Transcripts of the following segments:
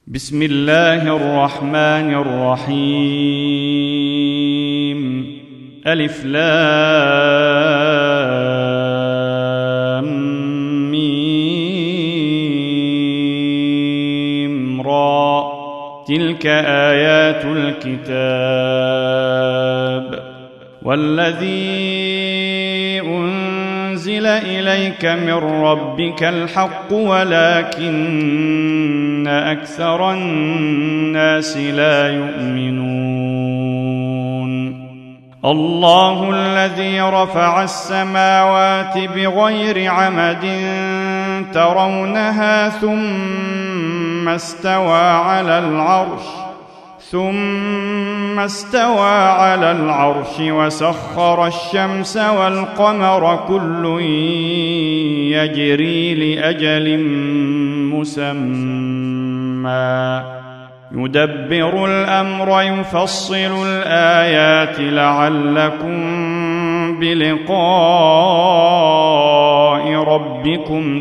بسم الله الرحمن الرحيم. ألف لام ميم را. تلك آيات الكتاب والذي أنزل إليك من ربك الحق ولكن أكثر الناس لا يؤمنون. الله الذي رفع السماوات بغير عمد ترونها ثم استوى على العرش وسخر الشمس والقمر كل يجري لأجل مسمى يدبر الأمر يفصل الآيات لعلكم بلقاء ربكم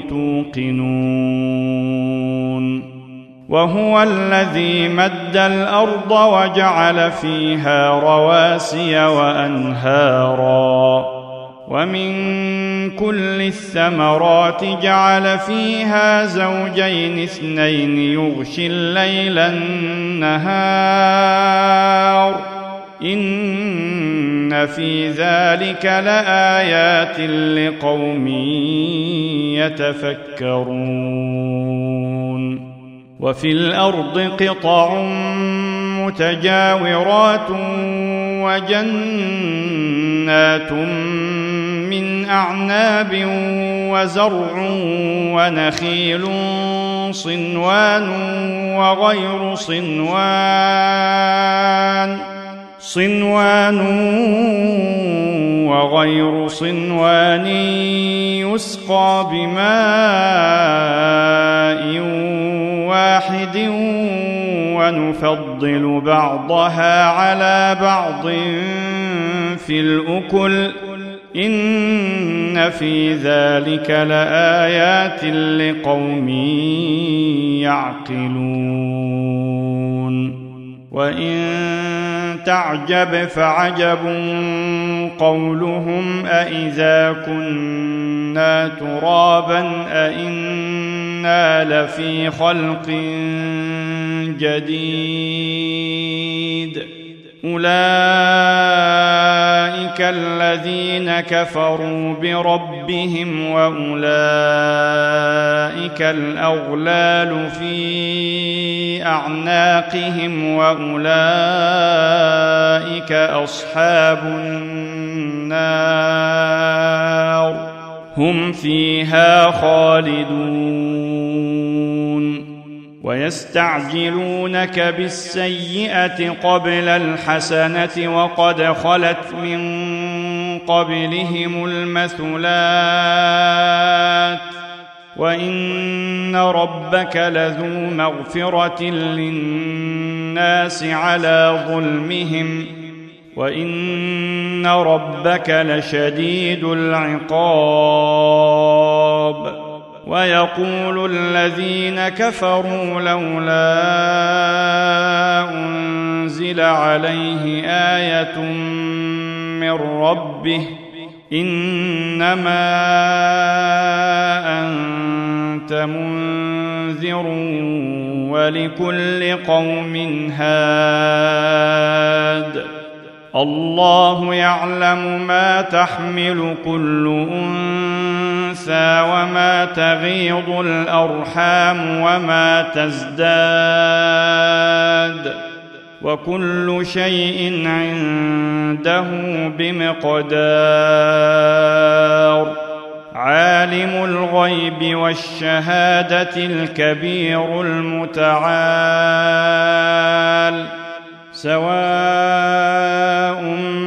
توقنون. وهو الذي مد الأرض وجعل فيها رواسي وأنهارا ومن كل الثمرات جعل فيها زوجين اثنين يغشي الليل النهار إن في ذلك لآيات لقوم يتفكرون. وفي الأرض قطع متجاورات وجنات من أعناب وزرع ونخيل صنوان وغير صنوان يسقى بماء واحد ونفضل بعضها على بعض في الأكل إن في ذلك لآيات لقوم يعقلون. وإن تعجب فعجب قولهم أإذا كنا ترابا أإنا لفي خلق جديد أولئك الذين كفروا بربهم وأولئك الأغلال في أعناقهم وأولئك أصحاب النار هم فيها خالدون. ويستعجلونك بالسيئة قبل الحسنة وقد خلت من قبلهم المثلات وإن ربك لذو مغفرة للناس على ظلمهم وإن ربك لشديد العقاب. ويقول الذين كفروا لولا أنزل عليه آية من ربه إنما أنت منذر ولكل قوم هاد. الله يعلم ما تحمل كل أنثى وما تغيض الأرحام وما تزداد وكل شيء عنده بمقدار. عالم الغيب والشهادة الكبير المتعال سواء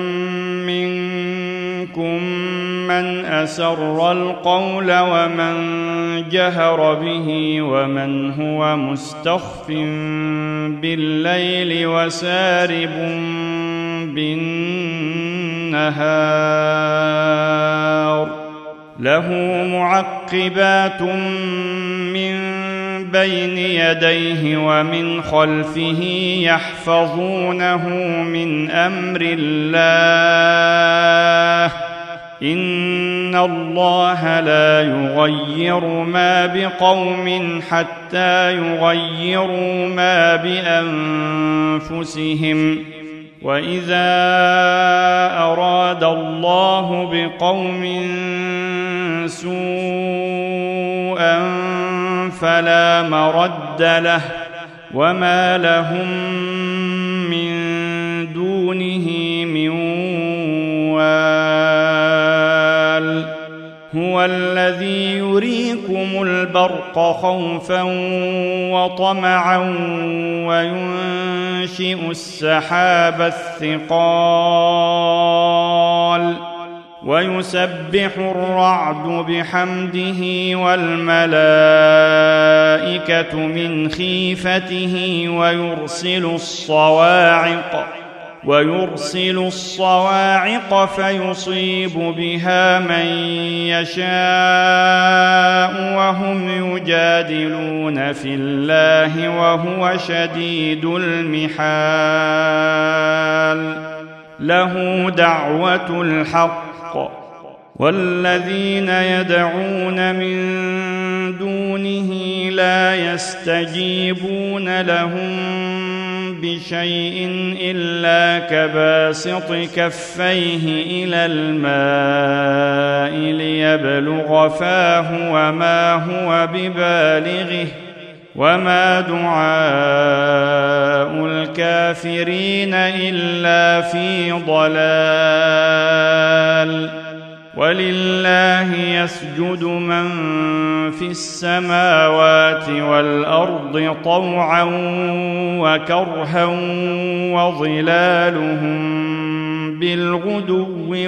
منكم من أسر القول ومن جهر به ومن هو مستخف بالليل وسارب بالنهار له معقبات من بين يديه ومن خلفه يحفظونه من أمر الله إن الله لا يغير ما بقوم حتى يغيروا ما بأنفسهم وإذا أراد الله بقوم سوءا فلا مرد له وما لهم من دونه من وال هو الذي يريكم البرق خوفا وطمعا وينشئ السحاب الثقال ويسبح الرعد بحمده والملائكة من خيفته ويرسل الصواعق فيصيب بها من يشاء وهم يجادلون في الله وهو شديد المحال له دعوة الحق والذين يدعون من دونه لا يستجيبون لهم بشيء إلا كباسط كفيه إلى الماء ليبلغ فاه وما هو ببالغه وما دعاء الكافرين إلا في ضلال ولله يسجد من في السماوات والأرض طوعا وكرها وظلالهم بالغدو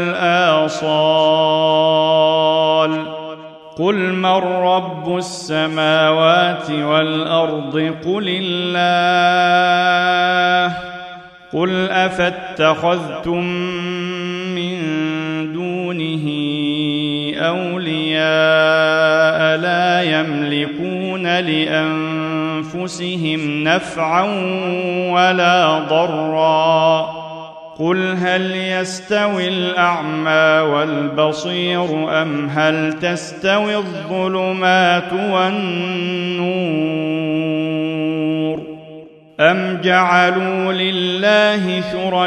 والآصال قل من رب السماوات والأرض قل الله قل أفاتخذتم من دونه أولياء لا يملكون لأنفسهم نفعا ولا ضرا قل هل يستوي الأعمى والبصير أم هل تستوي الظلمات والنور أم جعلوا لله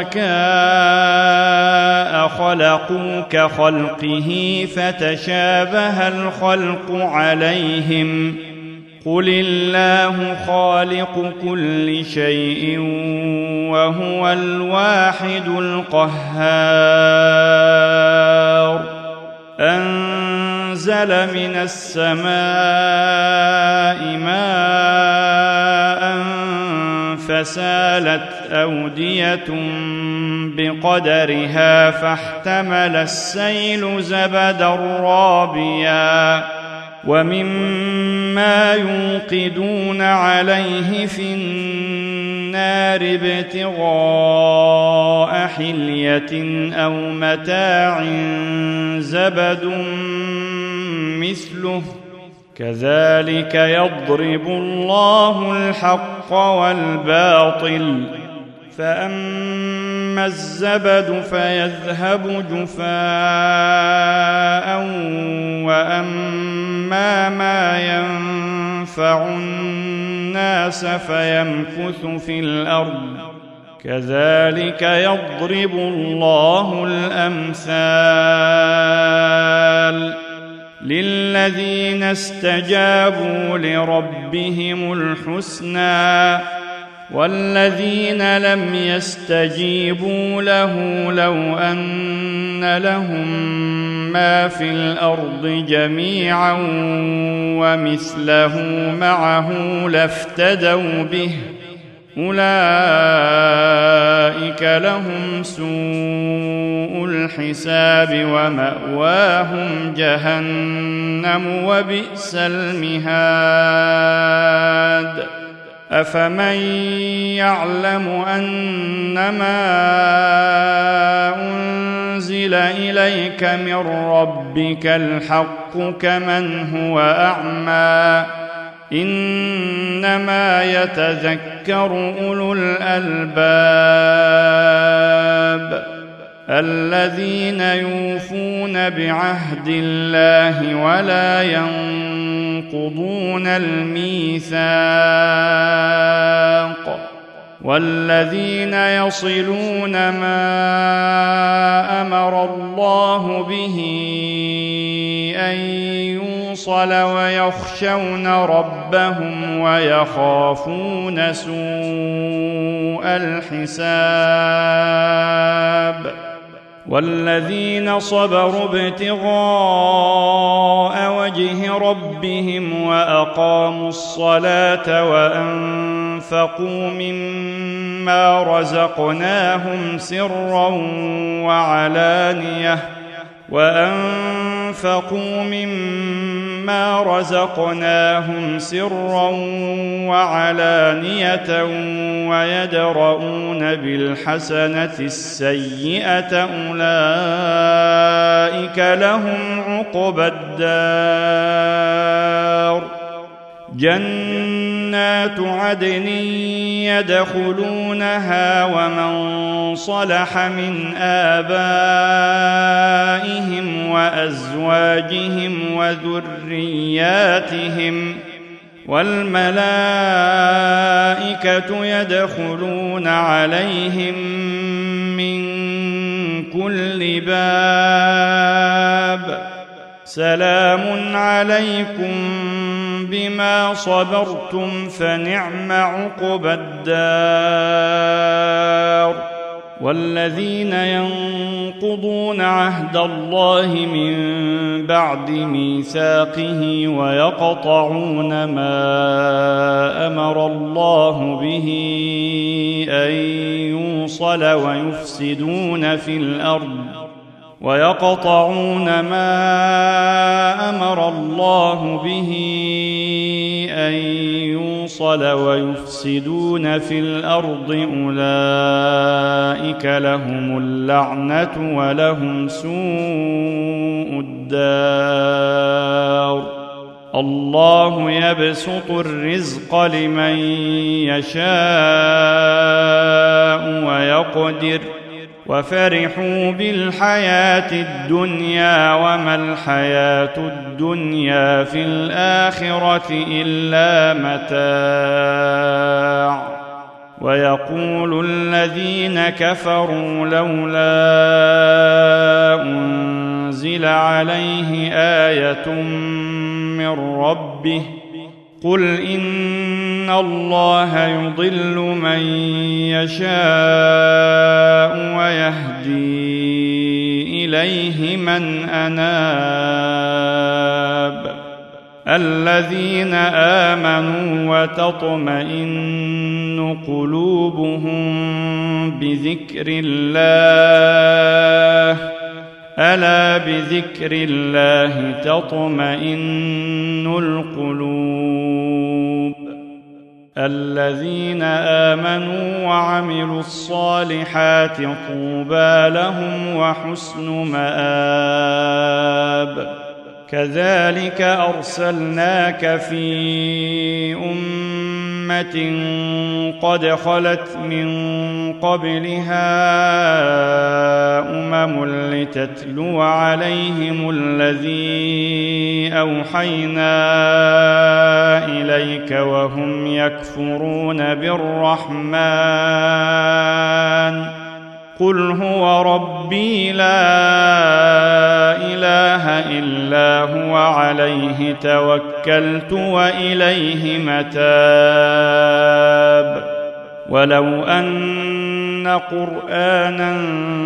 شركاء خلقوا كخلقه فتشابه الخلق عليهم قل الله خالق كل شيء وهو الواحد القهار أنزل من السماء ماء فسالت أودية بقدرها فاحتمل السيل زبدا رابيا ومما يوقدون عليه في النار ابتغاء حلية أو متاع زبد مثله كذلك يضرب الله الحق والباطل فأما الزبد فيذهب جفاء وأما ما ينفع الناس فيمكث في الأرض كذلك يضرب الله الأمثال للذين استجابوا لربهم الحسنى والذين لم يستجيبوا له لو أن لهم ما في الأرض جميعا ومثله معه لافتدوا به أولئك لهم سوء الحساب ومأواهم جهنم وبئس المهاد أفمن يعلم أنما أنزل إليك من ربك الحق كمن هو أعمى إنما يتذكر أولو الألباب الذين يوفون بعهد الله ولا ينقضون الميثاق والذين يصلون ما أمر الله به أن يوصل ويخشون ربهم ويخافون سوء الحساب والذين صبروا ابتغاء وجه ربهم وأقاموا الصلاة وأنفقوا مما رزقناهم سرا وعلانية ويدرؤون بالحسنة السيئة أولئك لهم عقبى الدار جنات عدن يدخلونها ومن صلح من آبائهم وأزواجهم وذرياتهم والملائكة يدخلون عليهم من كل باب سلام عليكم بما صبرتم فنعم عقبى الدار والذين ينقضون عهد الله من بعد ميثاقه ويقطعون ما أمر الله به أن يوصل ويفسدون في الأرض أولئك لهم اللعنة ولهم سوء الدار الله يبسط الرزق لمن يشاء ويقدر وفرحوا بالحياة الدنيا وما الحياة الدنيا في الآخرة إلا متاع ويقول الذين كفروا لولا أنزل عليه آية من ربه قل إن الله يضل من يشاء ويهدي إليه من أناب الذين آمنوا وتطمئن قلوبهم بذكر الله ألا بذكر الله تطمئن القلوب الذين آمنوا وعملوا الصالحات طوبى لهم وحسن مآب كذلك أرسلناك في أمة قد خلت من قبلها لتتلو عليهم الذي أوحينا إليك وهم يكفرون بالرحمن قل هو ربي لا إله إلا هو عليه توكلت وإليه متاب ولو أن قرآنا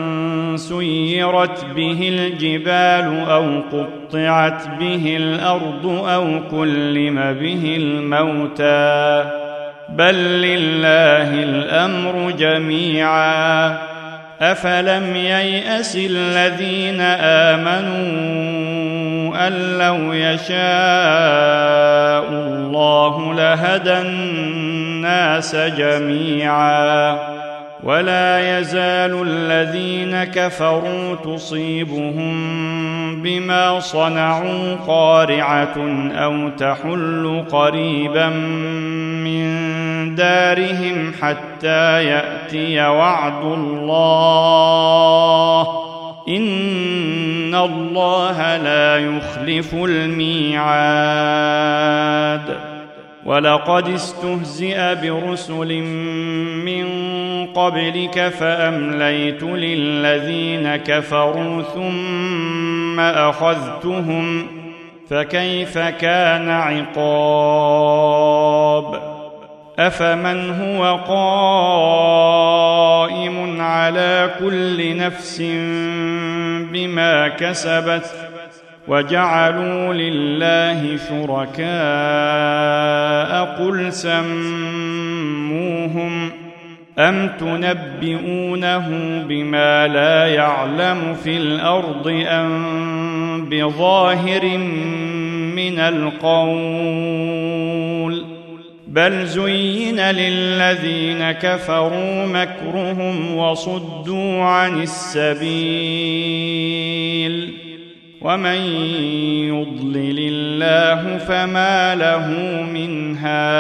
سيرت به الجبال أو قطعت به الأرض أو كلم به الموتى بل لله الأمر جميعا أفلم ييأس الذين آمنوا أن لو يشاء الله لهدى الناس جميعا ولا يزال الذين كفروا تصيبهم بما صنعوا قارعة أو تحل قريبا من دارهم حتى يأتي وعد الله إن الله لا يخلف الميعاد. ولقد استهزئ برسل من قبلك فأمليت للذين كفروا ثم أخذتهم فكيف كان عقاب. أفمن هو قائم على كل نفس بما كسبت وجعلوا لله شركاء قل سموهم أم تنبئونه بما لا يعلم في الأرض أم بظاهر من القول بل زين للذين كفروا مكرهم وصدوا عن السبيل ومن يضلل الله فما له من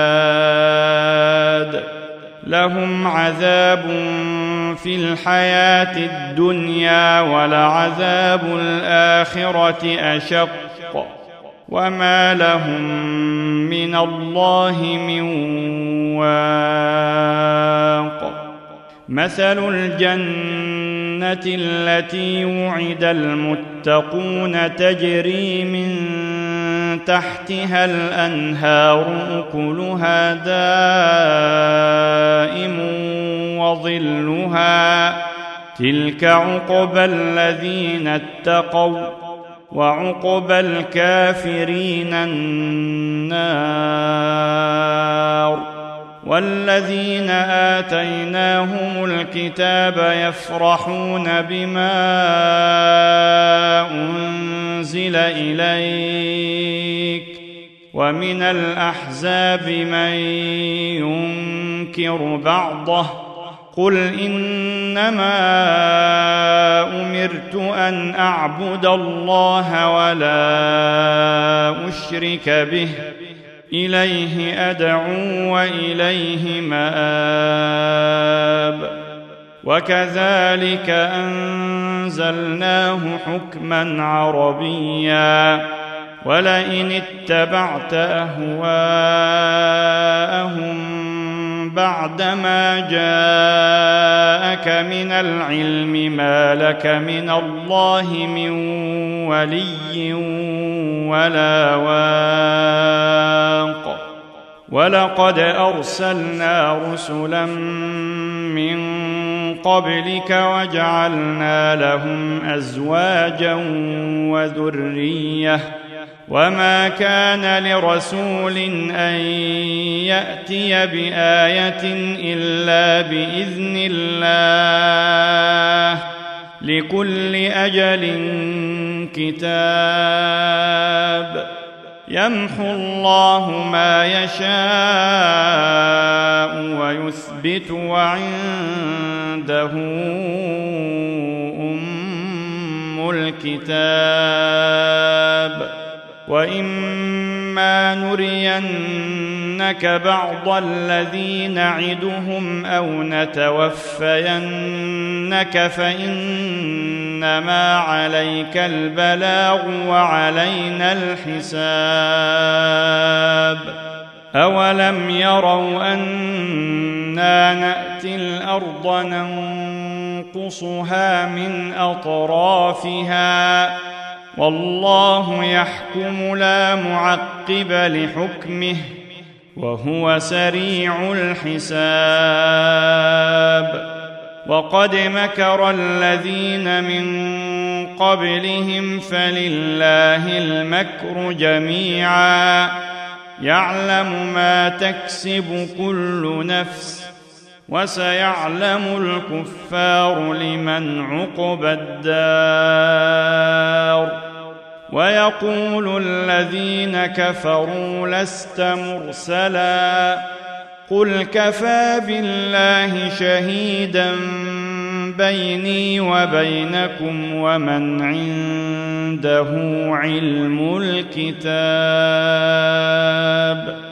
هاد. لهم عذاب في الحياة الدنيا ولعذاب الآخرة أشق وما لهم من الله من واق. مثل الجنة التي وعد المتقون تجري من تحتها الأنهار أكلها دائم وظلها تلك عقبى الذين اتقوا وعقبى الكافرين النار. والذين آتيناهم الكتاب يفرحون بما أنزل إليك ومن الأحزاب من ينكر بعضه قل إنما أمرت أن أعبد الله ولا أشرك به إليه أدعو وإليه مآب. وكذلك أنزلناه حكما عربيا ولئن اتبعت أهواءهم بعدما جاءك من العلم ما لك من الله من ولي ولا واق. ولقد أرسلنا رسلا من قبلك وجعلنا لهم أزواجا وذرية وما كان لرسول أن يأتي بآية إلا بإذن الله لكل أجل كتاب. يمحو الله ما يشاء ويثبت وعنده أم الكتاب. وإما نرينك بعض الذي نعدهم أو نتوفينك فإنما عليك البلاغ وعلينا الحساب. أولم يروا أنا نأتي الأرض ننقصها من أطرافها والله يحكم لا معقب لحكمه وهو سريع الحساب. وقد مكر الذين من قبلهم فلله المكر جميعا يعلم ما تكسب كل نفس وسيعلم الكفار لمن عقبى الدار. ويقول الذين كفروا لست مرسلا قل كفى بالله شهيدا بيني وبينكم ومن عنده علم الكتاب.